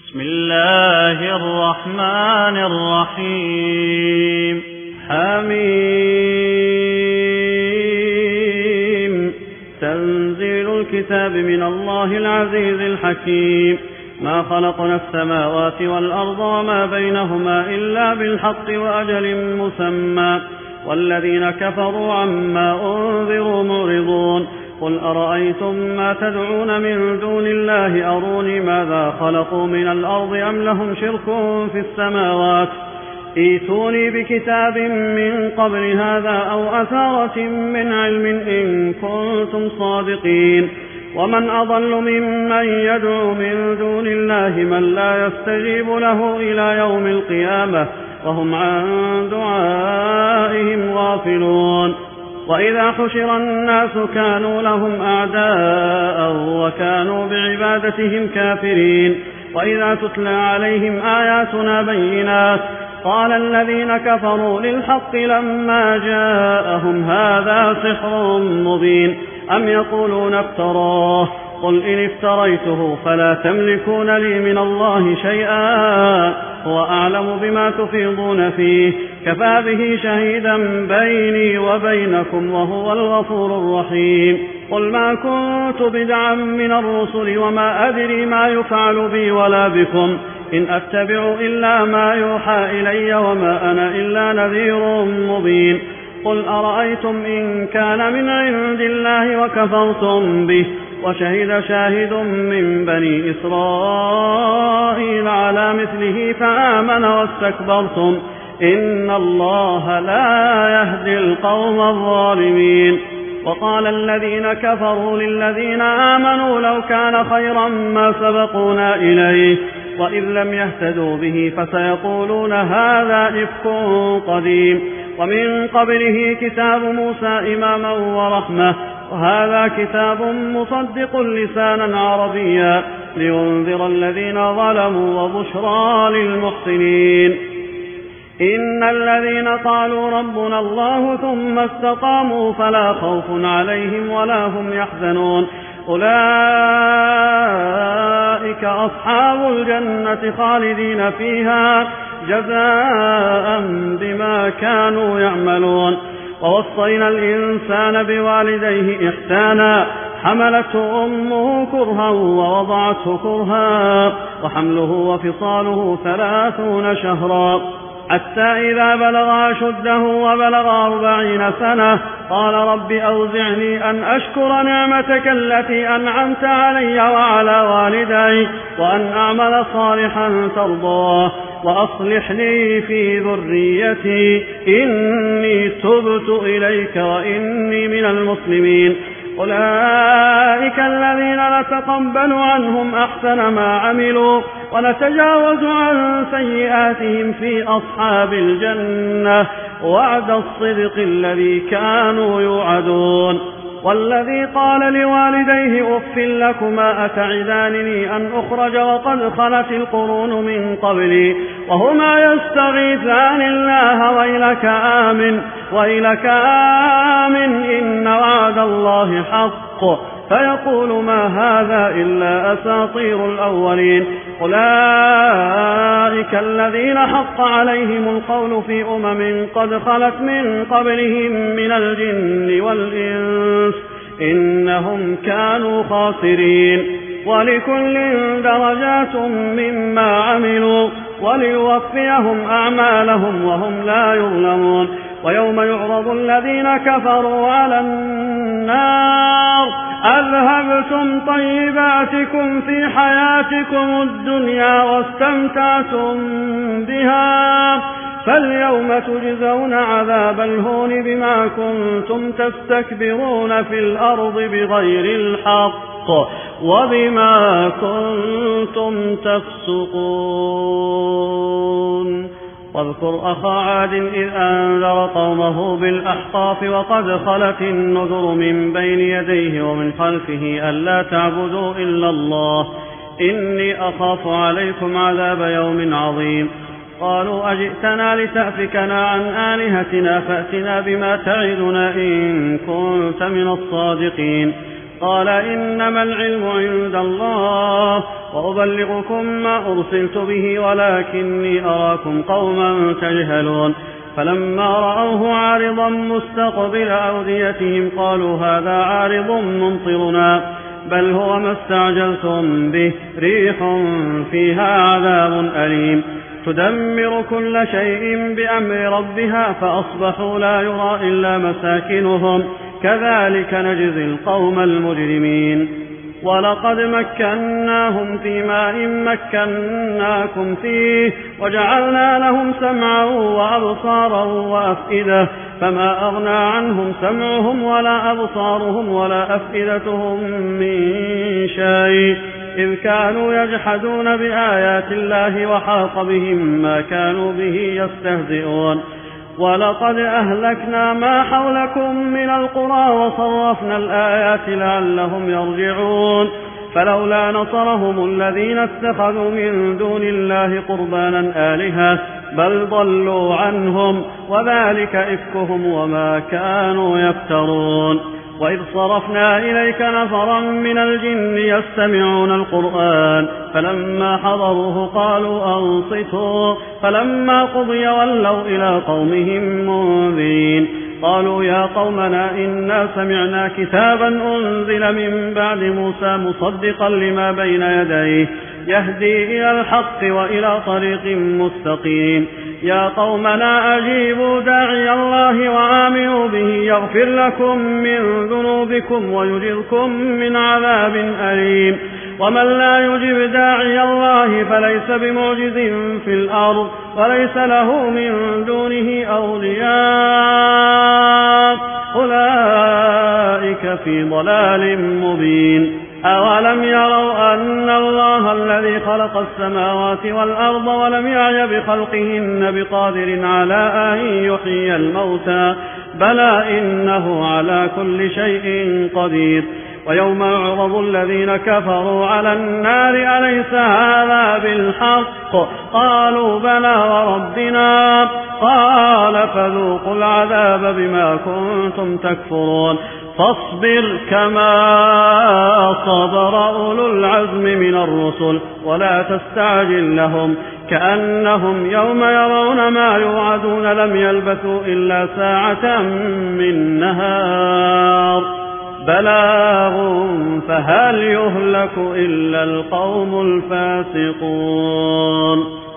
بسم الله الرحمن الرحيم. حميم. تنزيل الكتاب من الله العزيز الحكيم. ما خلقنا السماوات والأرض وما بينهما إلا بالحق وأجل مسمى، والذين كفروا عما أنذروا معرضون. قل أرأيتم ما تدعون من دون الله أروني ماذا خلقوا من الأرض أم لهم شرك في السماوات، ائتوني بكتاب من قبل هذا أو أثارة من علم إن كنتم صادقين. ومن أضل ممن يدعو من دون الله من لا يستجيب له إلى يوم القيامة وهم عن دعائهم غافلون. وإذا حشر الناس كانوا لهم أعداء وكانوا بعبادتهم كافرين. وإذا تتلى عليهم آياتنا بينات قال الذين كفروا للحق لما جاءهم هذا سحر مبين أم يقولون افتراه، قل إن افتريته فلا تملكون لي من الله شيئا هو أعلم بما تفيضون فيه كفى به شهيدا بيني وبينكم وهو الغفور الرحيم. قل ما كنت بدعا من الرسل وما أدري ما يفعل بي ولا بكم إن أتبع إلا ما يوحى إلي وما أنا إلا نذير مبين. قل أرأيتم إن كان من عند الله وكفرتم به وشهد شاهد من بني إسرائيل على مثله فآمن واستكبرتم إن الله لا يهدي القوم الظالمين. وقال الذين كفروا للذين آمنوا لو كان خيرا ما سبقونا إليه وإذ لم يهتدوا به فسيقولون هذا إفك قديم ومن قبله كتاب موسى إماما ورحمة وهذا كتاب مصدق لسانا عربيا لينذر الذين ظلموا وبشرى للمحسنين. إن الذين قالوا ربنا الله ثم استقاموا فلا خوف عليهم ولا هم يحزنون أولئك أصحاب الجنة خالدين فيها جزاء بما كانوا يعملون. ووصينا الإنسان بوالديه إحسانا حملته أمه كرها ووضعته كرها وحمله وفصاله 30 شهرا حتى إذا بلغ أشده وبلغ 40 سنة قال رب أوزعني أن أشكر نعمتك التي أنعمت علي وعلى والدي وأن أعمل صالحا ترضاه وأصلح لي في ذريتي إني تبت إليك وإني من المسلمين. أولئك الذين نتقبل عنهم أحسن ما عملوا ونتجاوز عن سيئاتهم في أصحاب الجنة وعد الصدق الذي كانوا يوعدون. والذي قال لوالديه أف لكما أتعدانني أن أخرج وقد خلت القرون من قبلي وهما يستغيثان الله ويلك آمن إن وعد الله حق فيقول ما هذا إلا أساطير الأولين. أولئك الذين حق عليهم القول في قد خلت من قبلهم من الجن والإنس إنهم كانوا خاسرين. ولكل درجات مما عملوا وليوفيهم أعمالهم وهم لا يظلمون. ويوم يعرض الذين كفروا على النار أذهبتم طيباتكم في حياتكم الدنيا واستمتعتم بها فاليوم تجزون عذاب الهون بما كنتم تستكبرون في الأرض بغير الحق وبما كنتم تفسقون. واذكر أخا عاد إذ أنذر قومه بالأحقاف وقد خلت النذر من بين يديه ومن خلفه ألا تعبدوا إلا الله إني أخاف عليكم عذاب يوم عظيم. قالوا أجئتنا لتأفكنا عن آلهتنا فأتنا بما تعدنا إن كنت من الصادقين. قال إنما العلم عند الله وأبلغكم ما أرسلت به ولكني أراكم قوما تجهلون فلما رأوه عارضا مستقبل أوديتهم قالوا هذا عارض ممطرنا بل هو ما استعجلتم به ريح فيها عذاب أليم تدمر كل شيء بأمر ربها فأصبحوا لا يرى إلا مساكنهم كذلك نجزي القوم المجرمين ولقد مكناهم في ماء مكناكم فيه وجعلنا لهم سمعا وأبصارا وأفئدة فما أغنى عنهم سمعهم ولا أبصارهم ولا أفئدتهم من شيء إذ كانوا يجحدون بآيات الله وحاق بهم ما كانوا به يستهزئون ولقد أهلكنا ما حولكم من القرى وصرفنا الآيات لعلهم يرجعون فلولا نصرهم الذين اتخذوا من دون الله قربانا آلهة بل ضلوا عنهم وذلك إفكهم وما كانوا يفترون وإذ صرفنا إليك نفرا من الجن يستمعون القرآن فلما حضروه قالوا أنصتوا فلما قضي ولوا إلى قومهم منذرين قالوا يا قومنا إنا سمعنا كتابا أنزل من بعد موسى مصدقا لما بين يديه يهدي إلى الحق وإلى طريق مستقيم يا قومنا أجيبوا داعي الله وآمنوا به يغفر لكم من ذنوبكم ويجركم من عذاب أليم ومن لا يجب داعي الله فليس بمعجز في الأرض وليس له من دونه أولياء أولئك في ضلال مبين أولم يروا أن الله الذي خلق السماوات والأرض ولم يعي بخلقهن بقادر على أن يحيي الموتى بلى إنه على كل شيء قدير ويوم يعرض الذين كفروا على النار أليس هذا بالحق قالوا بلى وربنا قال فذوقوا العذاب بما كنتم تكفرون فاصبر كما صبر أولو العزم من الرسل ولا تستعجل لهم كأنهم يوم يرون ما يوعدون لم يلبثوا إلا ساعة من نهار بلاغ فهل يهلك إلا القوم الفاسقون